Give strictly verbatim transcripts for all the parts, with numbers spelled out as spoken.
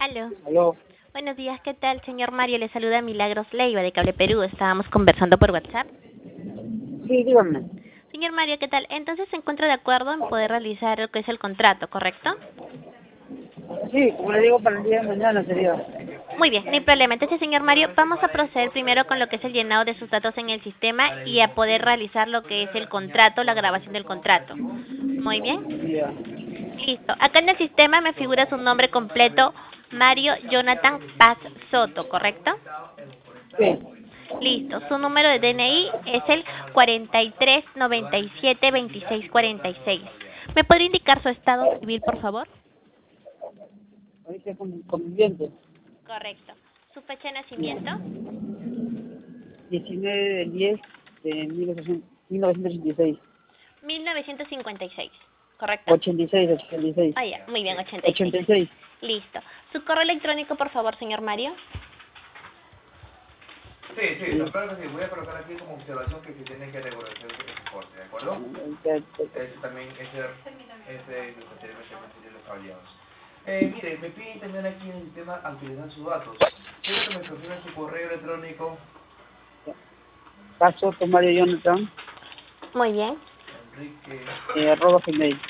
Aló. Aló. Buenos días, ¿qué tal? Señor Mario, le saluda Milagros Leiva de Cable Perú. Estábamos conversando por WhatsApp. Sí, dígame. Señor Mario, ¿qué tal? Entonces se encuentra de acuerdo en poder realizar lo que es el contrato, ¿correcto? Sí, como le digo, para el día de mañana sería. Muy bien, no hay problema. Entonces, señor Mario, vamos a proceder primero con lo que es el llenado de sus datos en el sistema y a poder realizar lo que es el contrato, la grabación del contrato. Muy bien. Ya. Listo. Acá en el sistema me figura su nombre completo, Mario Jonathan Paz Soto, ¿correcto? Sí. Listo. Su número de D N I es el cuarenta y tres noventa y siete veintiséis cuarenta y seis. ¿Me podría indicar su estado civil, por favor? Ahorita con conviviente. Correcto. ¿Su fecha de Ya. nacimiento? diecinueve del diez de mil novecientos ochenta y seis. mil novecientos cincuenta y seis. ¿Correcto? ochenta y seis, ochenta y seis. Ah, ya. Muy bien, ochenta y seis. ochenta y seis. Listo. ¿Su correo electrónico, por favor, señor Mario? Sí, sí, lo claro que sí. Voy a colocar aquí como observación que se tiene que regularizar ese transporte, ¿de acuerdo? Ese también, ese, ese, lo que anteriormente mencioné los cableados. Eh, mire, me piden también aquí en el sistema actualizar sus datos. Quiero que me proporcione su correo electrónico. Paso Mario Jonathan, Muy bien. Enrique. eh, arroba gmail.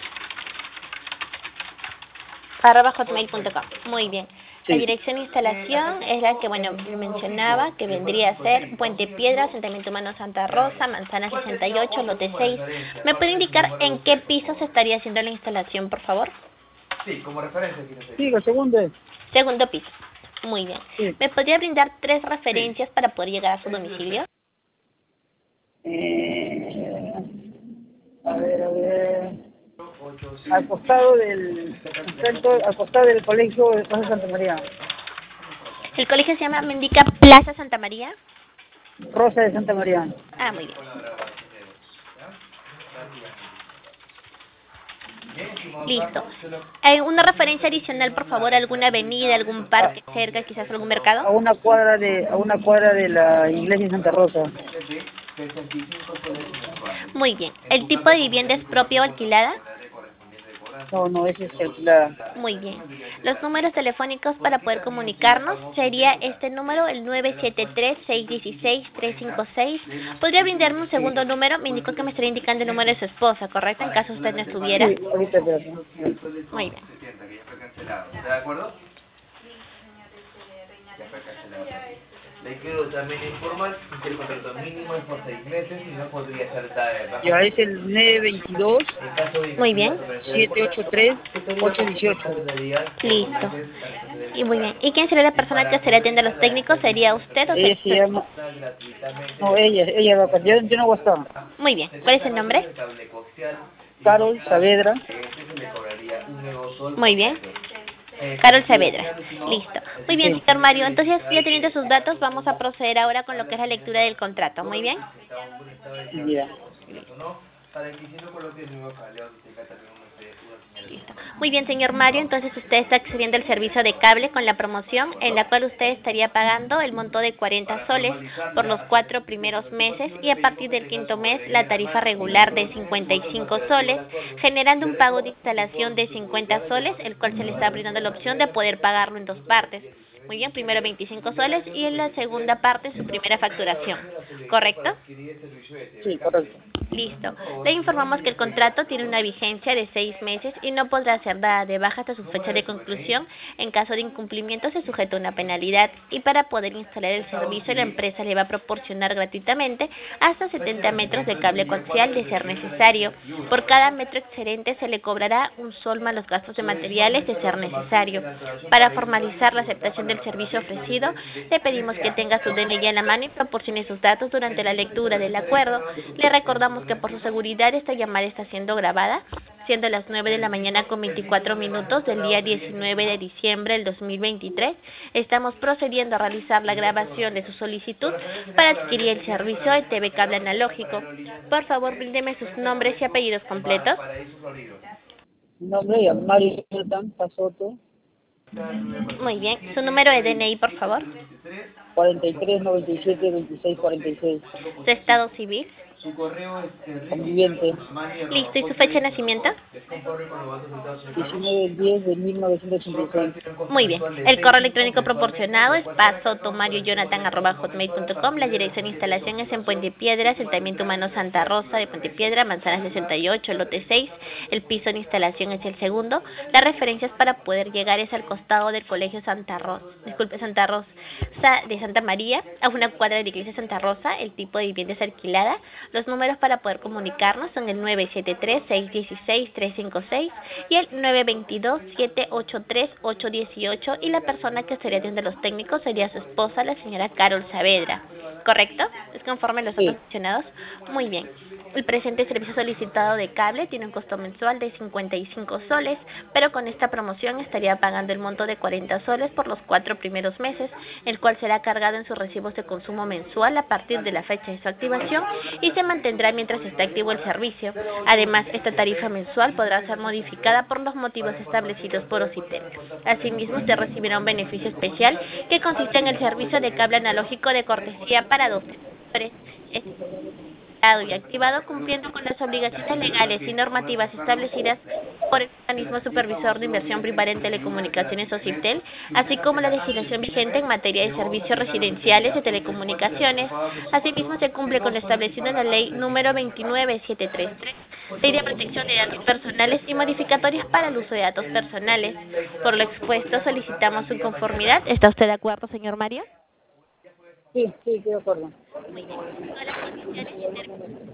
arroba hotmail punto com. Muy bien. La Sí. dirección de instalación es la que, bueno, le mencionaba, que vendría a ser Puente Piedra, Asentamiento Humano Santa Rosa, Manzana sesenta y ocho, lote seis. ¿Me puede indicar en qué piso se estaría haciendo la instalación, por favor? Sí, como referencia aquí Sí, el segundo es. Segundo piso. Muy bien. Sí. ¿Me podría brindar tres referencias para poder llegar a su domicilio? Eh, a ver, a ver. Al costado del, frente, al costado del colegio de Plaza Santa María. El colegio se llama, me indica, Plaza Santa María. Rosa de Santa María. Ah, muy bien. Listo. ¿Hay una referencia adicional, por favor, alguna avenida, algún parque cerca, quizás algún mercado? A una cuadra de, a una cuadra de la iglesia de Santa Rosa. Muy bien. ¿El tipo de vivienda es propia o alquilada? No, no, ese es alquilada. Muy bien. Los números telefónicos para poder comunicarnos sería este número, el nueve siete tres, seis uno seis, tres cinco seis. ¿Podría brindarme un segundo número? Me indicó que me estaría indicando el número de su esposa, ¿correcto? En caso usted no estuviera. Sí, ahorita espérate. Muy bien. ¿De acuerdo? Ya fue cancelado. Le quiero también informar que el contrato mínimo es por seis meses y no podría ser de Ya es el nueve dos dos, Muy bien. siete ocho tres, ocho uno ocho. Listo. Y muy bien. ¿Y quién sería la persona que se le atiende a los técnicos? ¿Sería usted o Ella se sería llama... No, ella, ella va a... Yo, yo no voy a estar. Muy bien. ¿Cuál es el nombre? Carol Saavedra. Muy bien. Carol Saavedra. Listo. Muy bien, Sí. señor Mario. Entonces, ya teniendo sus datos, vamos a proceder ahora con lo que es la lectura del contrato. Muy bien. Ya. Listo. Muy bien, señor Mario. Entonces, usted está accediendo al servicio de cable con la promoción en la cual usted estaría pagando el monto de cuarenta soles por los cuatro primeros meses y a partir del quinto mes la tarifa regular de cincuenta y cinco soles, generando un pago de instalación de cincuenta soles, el cual se le está brindando la opción de poder pagarlo en dos partes. Muy bien, primero veinticinco soles y en la segunda parte su primera facturación. ¿Correcto? Sí, correcto. Listo. Le informamos que el contrato tiene una vigencia de seis meses y no podrá ser dada de baja hasta su fecha de conclusión. En caso de incumplimiento se sujeta a una penalidad y para poder instalar el servicio la empresa le va a proporcionar gratuitamente hasta setenta metros de cable coaxial de ser necesario. Por cada metro excedente se le cobrará un sol más los gastos de materiales de ser necesario. Para formalizar la aceptación del servicio ofrecido, le pedimos que tenga su D N I en la mano y proporcione sus datos durante la lectura del acuerdo. Le recordamos que por su seguridad esta llamada está siendo grabada, siendo las nueve de la mañana con veinticuatro minutos del día diecinueve de diciembre del dos mil veintitrés. Estamos procediendo a realizar la grabación de su solicitud para adquirir el servicio de T V Cable Analógico. Por favor, bríndeme sus nombres y apellidos completos. Mi nombre es Mario Jonathan Pasoto. Muy bien. Su número de D N I, por favor. cuarenta y tres, noventa y siete, veintiséis, cuarenta y seis. Su estado civil. Su correo es Conviviente. Listo, ¿y su fecha de nacimiento? diecinueve del diez de mil novecientos ochenta y seis. Muy bien. El correo electrónico proporcionado es pasotomariojonathan arroba hotmail punto com. La dirección de instalación es en Puente Piedra, asentamiento humano Santa Rosa de Puente Piedra, manzana sesenta y ocho, lote seis. El piso de instalación es el segundo. Las referencias para poder llegar es al costado del colegio Santa Rosa, disculpe, Santa Rosa de Santa María, a una cuadra de la iglesia Santa Rosa. El tipo de vivienda es alquilada. Los números para poder comunicarnos son el nueve siete tres, seis uno seis, tres cinco seis y el nueve dos dos, siete ocho tres, ocho uno ocho, y la persona que sería de los técnicos sería su esposa, la señora Carol Saavedra. ¿Correcto? ¿Es conforme a los datos mencionados? Muy bien. El presente servicio solicitado de cable tiene un costo mensual de cincuenta y cinco soles, pero con esta promoción estaría pagando el monto de cuarenta soles por los cuatro primeros meses, el cual será cargado en sus recibos de consumo mensual a partir de la fecha de su activación y se mantendrá mientras esté activo el servicio. Además, esta tarifa mensual podrá ser modificada por los motivos establecidos por Ocitel. Asimismo, usted recibirá un beneficio especial que consiste en el servicio de cable analógico de cortesía para dos sectores y activado cumpliendo con las obligaciones legales y normativas establecidas por el organismo supervisor de inversión privada en telecomunicaciones Ocitel, así como la legislación vigente en materia de servicios residenciales de telecomunicaciones. Asimismo, se cumple con lo establecido en la ley número veintinueve mil setecientos treinta y tres, Ley de Protección de Datos Personales y modificatorias para el uso de datos personales. Por lo expuesto, solicitamos su conformidad. ¿Está usted de acuerdo, señor Mario? Sí, sí, estoy de acuerdo. Muy bien. Todas las condiciones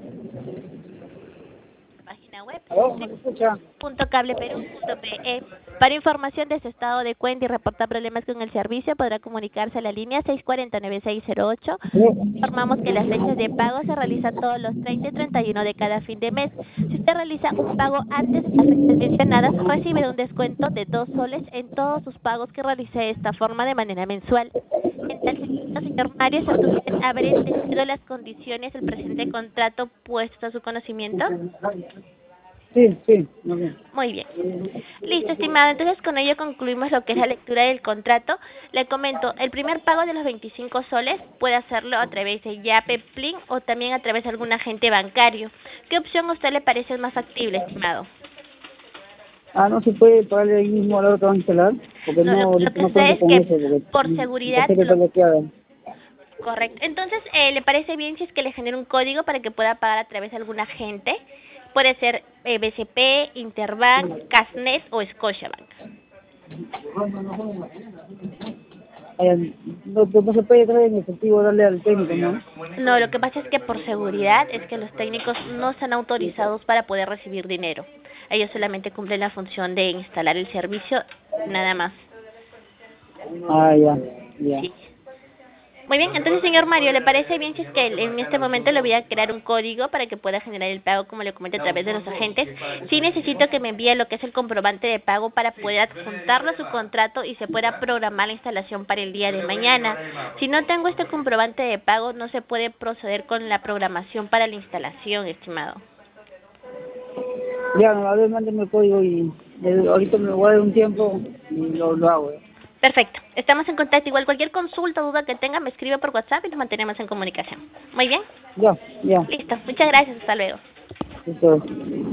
página web ¿Aló? ¿Me escucha? punto cableperú punto pe. Para información de su estado de cuenta y reportar problemas con el servicio, podrá comunicarse a la línea seis cuatro nueve seis cero ocho. Informamos que las fechas de pago se realizan todos los treinta y treinta y uno de cada fin de mes. Si usted realiza un pago antes de las fechas mencionadas, recibirá un descuento de dos soles en todos sus pagos que realice de esta forma de manera mensual. En tal sentido, señor Mario, ¿está usted haber entendido las condiciones del presente contrato puestos a su conocimiento? Sí, sí. Muy bien. Muy bien. Listo, estimado. Entonces, con ello concluimos lo que es la lectura del contrato. Le comento, el primer pago de los veinticinco soles puede hacerlo a través de Yape, Plin o también a través de algún agente bancario. ¿Qué opción a usted le parece más factible, estimado? Ah, ¿no se puede pagarle ahí mismo a la hora que van a instalar? Porque No, no, lo, lo ahorita que no sucede cuento es con que, eso. Porque por seguridad... sé que lo- lo que hagan. Correcto. Entonces, eh, ¿le parece bien si es que le genera un código para que pueda pagar a través de algún agente? Puede ser eh, B C P, Interbank, Casnet o Scotiabank. Eh, no, no se puede traer en efectivo darle al técnico, ¿no? No, lo que pasa es que por seguridad es que los técnicos no están autorizados para poder recibir dinero. Ellos solamente cumplen la función de instalar el servicio, nada más. Ah, ya, ya. Sí. Muy bien, entonces, señor Mario, ¿le parece bien si es que en este momento le voy a crear un código para que pueda generar el pago, como le comenté, a través de los agentes? Sí necesito que me envíe lo que es el comprobante de pago para poder adjuntarlo a su contrato y se pueda programar la instalación para el día de mañana. Si no tengo este comprobante de pago, no se puede proceder con la programación para la instalación, estimado. Ya, a ver, mándenme el código y eh, ahorita me voy a dar un tiempo y lo, lo hago. ¿eh? Perfecto. Estamos en contacto. Igual cualquier consulta o duda que tenga, me escribe por WhatsApp y nos mantenemos en comunicación. Muy bien. Ya, ya. Listo. Muchas gracias. Hasta luego. Listo.